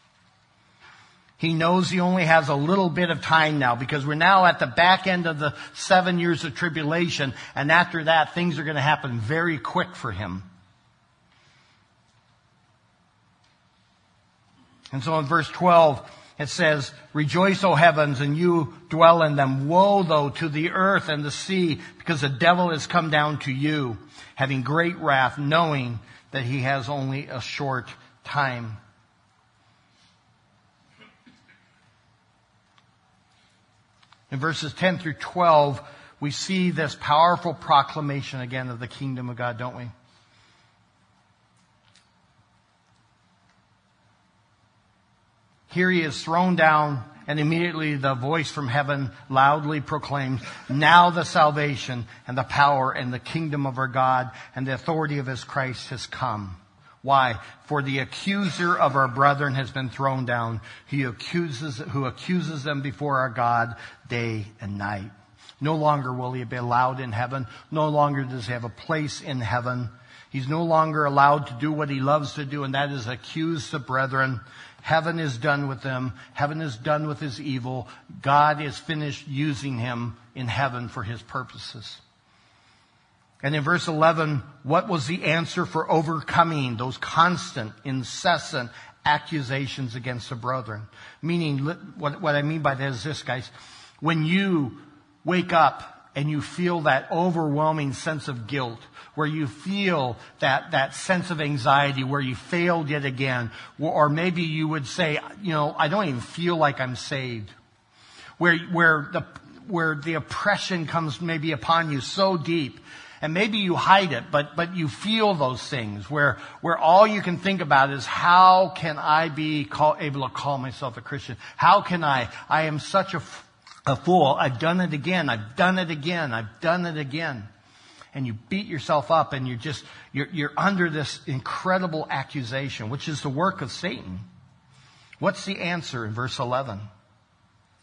He knows he only has a little bit of time now, because we're now at the back end of the seven years of tribulation, and after that, things are going to happen very quick for him. And so in verse twelve, it says, "Rejoice, O heavens, and you dwell in them. Woe, though, to the earth and the sea, because the devil has come down to you, having great wrath, knowing that he has only a short time." In verses ten through twelve, we see this powerful proclamation again of the kingdom of God, don't we? Here he is thrown down, and immediately the voice from heaven loudly proclaims, "Now the salvation and the power and the kingdom of our God and the authority of his Christ has come." Why? "For the accuser of our brethren has been thrown down, he accuses, who accuses them before our God day and night." No longer will he be allowed in heaven. No longer does he have a place in heaven. He's no longer allowed to do what he loves to do, and that is accuse the brethren. Heaven is done with them. Heaven is done with his evil. God is finished using him in heaven for his purposes. And in verse eleven, what was the answer for overcoming those constant, incessant accusations against the brethren? Meaning, what, what I mean by that is this, guys. When you wake up and you feel that overwhelming sense of guilt, where you feel that, that sense of anxiety, where you failed yet again, or maybe you would say, you know, I don't even feel like I'm saved. Where, where the, where the oppression comes maybe upon you so deep, and maybe you hide it, but, but you feel those things where, where all you can think about is, how can I be call, able to call myself a Christian? How can I? I am such a, a fool. I've done it again. I've done it again. I've done it again. And you beat yourself up, and you're just, you're, you're under this incredible accusation, which is the work of Satan. What's the answer in verse eleven?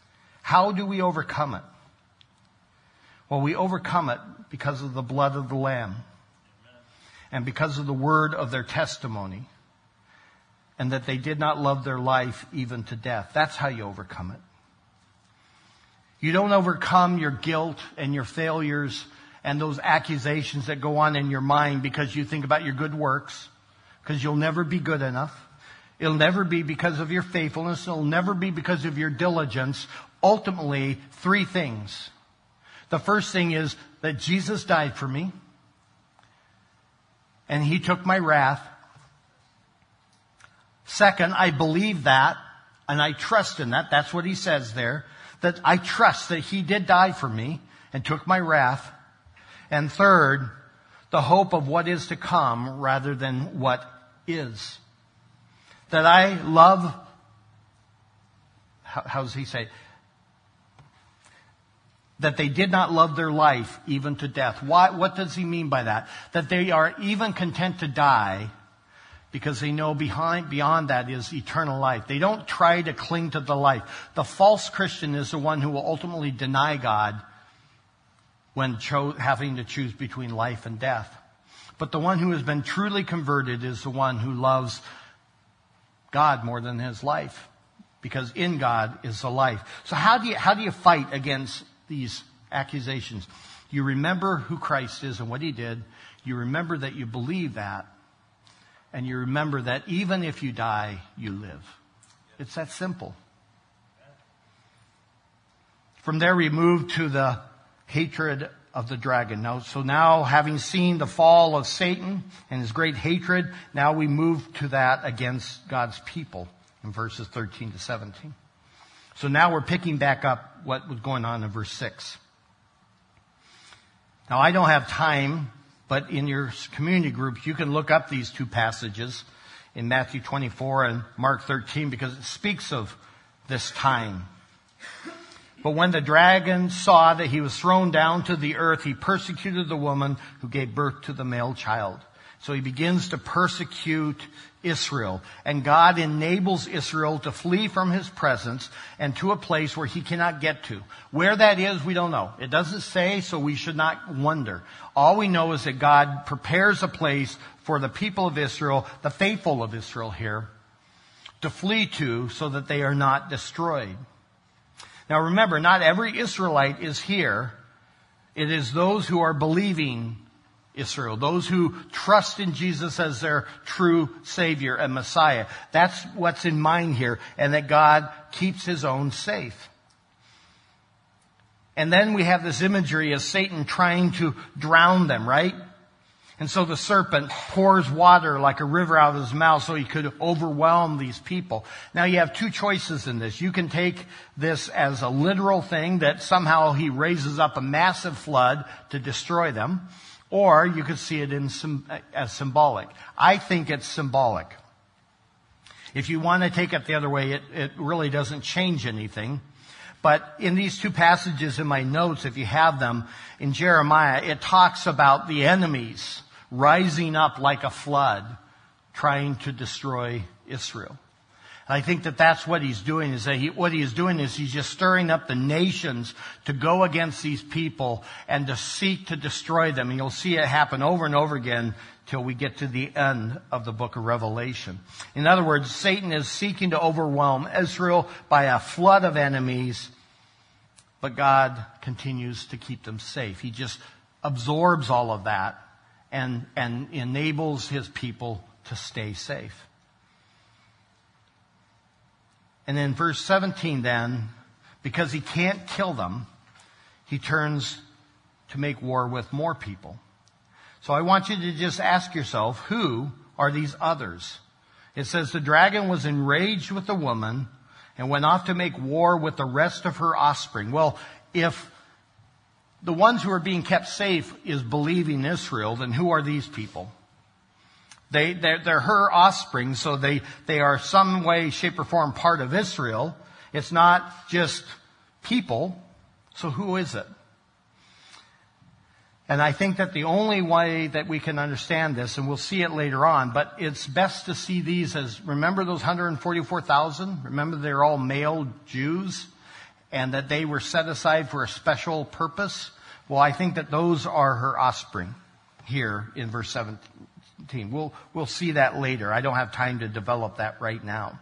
How do we overcome it? Well, we overcome it because of the blood of the Lamb and because of the word of their testimony, and that they did not love their life even to death. That's how you overcome it. You don't overcome your guilt and your failures and those accusations that go on in your mind because you think about your good works, because you'll never be good enough. It'll never be because of your faithfulness. It'll never be because of your diligence. Ultimately, three things. The first thing is that Jesus died for me, and He took my wrath. Second, I believe that, and I trust in that. That's what He says there. That I trust that He did die for me and took my wrath. And third, the hope of what is to come rather than what is. That I love, how, how does He say? That they did not love their life even to death. Why, what does He mean by that? That they are even content to die because they know behind, beyond that is eternal life. They don't try to cling to the life. The false Christian is the one who will ultimately deny God when cho- having to choose between life and death. But the one who has been truly converted is the one who loves God more than his life, because in God is the life. So how do you, how do you fight against these accusations? You remember who Christ is and what He did. You remember that you believe that. And you remember that even if you die, you live. It's that simple. From there we move to the hatred of the dragon. Now, so now, having seen the fall of Satan and his great hatred, now we move to that against God's people in verses thirteen to seventeen. So now we're picking back up what was going on in verse six. Now, I don't have time, but in your community groups, you can look up these two passages in Matthew twenty-four and Mark thirteen, because it speaks of this time. But when the dragon saw that he was thrown down to the earth, he persecuted the woman who gave birth to the male child. So he begins to persecute Israel. And God enables Israel to flee from His presence and to a place where He cannot get to. Where that is, we don't know. It doesn't say, so we should not wonder. All we know is that God prepares a place for the people of Israel, the faithful of Israel here, to flee to so that they are not destroyed. Now remember, not every Israelite is here. It is those who are believing Israel, those who trust in Jesus as their true Savior and Messiah. That's what's in mind here, and that God keeps His own safe. And then we have this imagery of Satan trying to drown them, right? And so the serpent pours water like a river out of his mouth so he could overwhelm these people. Now you have two choices in this. You can take this as a literal thing, that somehow he raises up a massive flood to destroy them. Or you could see it in as symbolic. I think it's symbolic. If you want to take it the other way, it, it really doesn't change anything. But in these two passages in my notes, if you have them, in Jeremiah, it talks about the enemies rising up like a flood, trying to destroy Israel. And I think that that's what he's doing, is that he, what he is doing is he's just stirring up the nations to go against these people and to seek to destroy them. And you'll see it happen over and over again till we get to the end of the book of Revelation. In other words, Satan is seeking to overwhelm Israel by a flood of enemies, but God continues to keep them safe. He just absorbs all of that and, and enables His people to stay safe. And in verse seventeen then, because He can't kill them, He turns to make war with more people. So I want you to just ask yourself, who are these others? It says the dragon was enraged with the woman and went off to make war with the rest of her offspring. Well, if the ones who are being kept safe is believing Israel, then who are these people? They, they're, they're her offspring, so they, they are some way, shape, or form part of Israel. It's not just people. So who is it? And I think that the only way that we can understand this, and we'll see it later on, but it's best to see these as, remember those one hundred forty-four thousand? Remember they're all male Jews? and that they were set aside for a special purpose. Well, I think that those are her offspring here in verse seventeen. We'll, we'll see that later. I don't have time to develop that right now.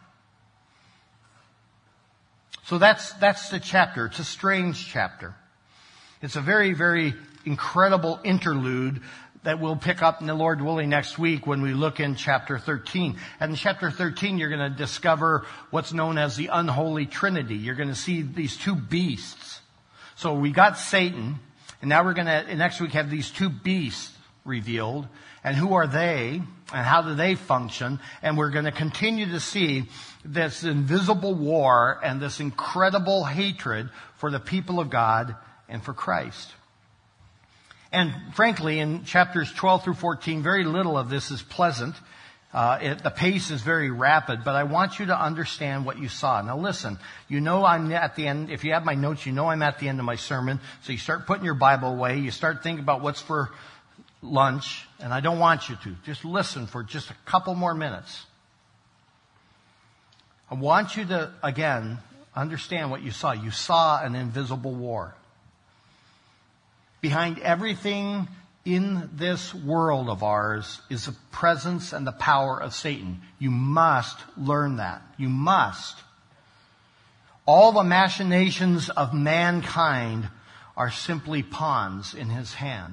So that's, that's the chapter. It's a strange chapter. It's a very, very incredible interlude that we'll pick up, in the Lord willing, next week when we look in chapter thirteen. And in chapter thirteen, you're going to discover what's known as the unholy trinity. You're going to see these two beasts. So we got Satan, and now we're going to, next week, have these two beasts revealed. And who are they, and how do they function? And we're going to continue to see this invisible war and this incredible hatred for the people of God and for Christ. And frankly, in chapters twelve through fourteen, very little of this is pleasant. Uh, it, the pace is very rapid, but I want you to understand what you saw. Now listen, you know I'm at the end. If you have my notes, you know I'm at the end of my sermon. So you start putting your Bible away. You start thinking about what's for lunch. And I don't want you to. Just listen for just a couple more minutes. I want you to, again, understand what you saw. You saw an invisible war. Behind everything in this world of ours is the presence and the power of Satan. You must learn that. You must. All the machinations of mankind are simply pawns in his hand.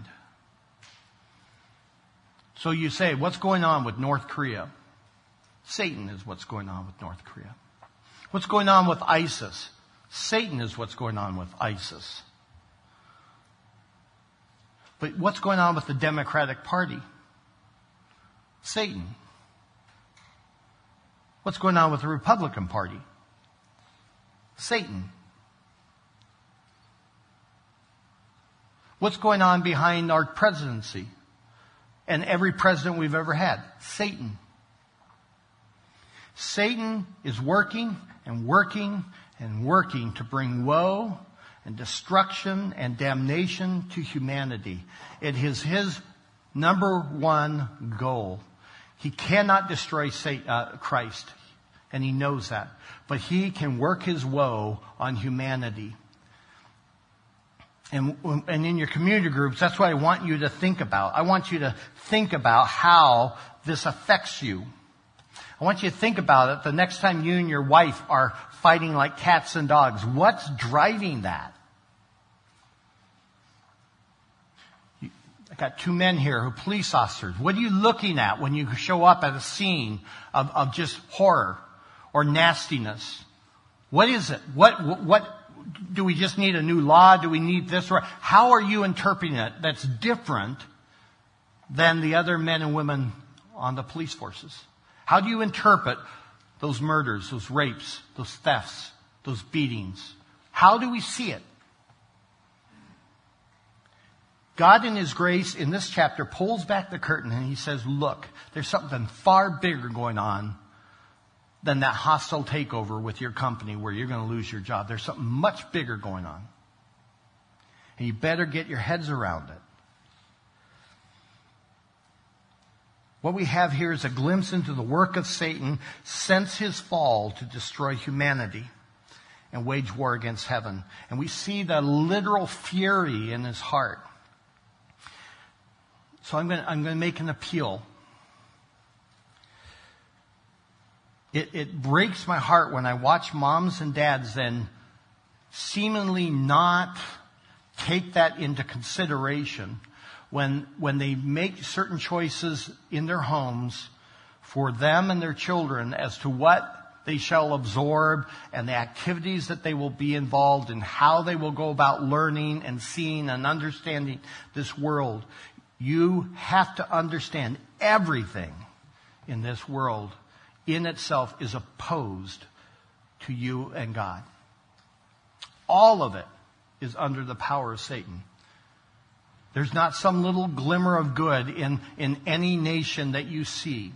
So you say, what's going on with North Korea? Satan is what's going on with North Korea. What's going on with ISIS? Satan is what's going on with ISIS. But what's going on with the Democratic Party? Satan. What's going on with the Republican Party? Satan. What's going on behind our presidency and every president we've ever had? Satan. Satan is working and working and working to bring woe and destruction and damnation to humanity. It is his number one goal. He cannot destroy Satan, uh, Christ, and he knows that. But he can work his woe on humanity. And, and in your community groups, that's what I want you to think about. I want you to think about how this affects you. I want you to think about it the next time you and your wife are fighting like cats and dogs. What's driving that? I got two men here who are police officers. What are you looking at when you show up at a scene of, of just horror or nastiness? What is it? What, what, what, do we just need a new law? Do we need this? Or how are you interpreting it that's different than the other men and women on the police forces? How do you interpret those murders, those rapes, those thefts, those beatings? How do we see it? God in his grace in this chapter pulls back the curtain and he says, look, there's something far bigger going on than that hostile takeover with your company where you're going to lose your job. There's something much bigger going on. And you better get your heads around it. What we have here is a glimpse into the work of Satan since his fall to destroy humanity and wage war against heaven. And we see the literal fury in his heart. So I'm going to, I'm going to make an appeal. It, it breaks my heart when I watch moms and dads then seemingly not take that into consideration when, when they make certain choices in their homes for them and their children as to what they shall absorb and the activities that they will be involved in, how they will go about learning and seeing and understanding this world. You have to understand everything in this world in itself is opposed to you and God. All of it is under the power of Satan. There's not some little glimmer of good in, in any nation that you see.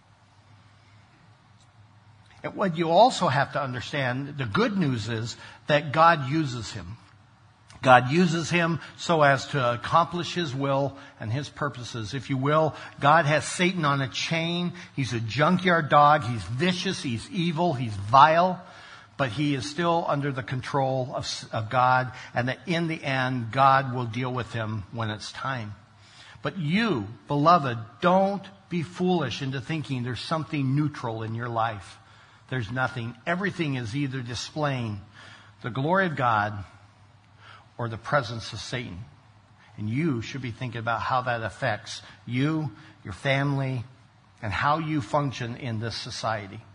And what you also have to understand, the good news is that God uses him. God uses him so as to accomplish his will and his purposes. If you will, God has Satan on a chain. He's a junkyard dog. He's vicious. He's evil. He's vile. but he is still under the control of, of God, and that in the end, God will deal with him when it's time. But you, beloved, don't be foolish into thinking there's something neutral in your life. There's nothing. Everything is either displaying the glory of God or the presence of Satan. And you should be thinking about how that affects you, your family, and how you function in this society.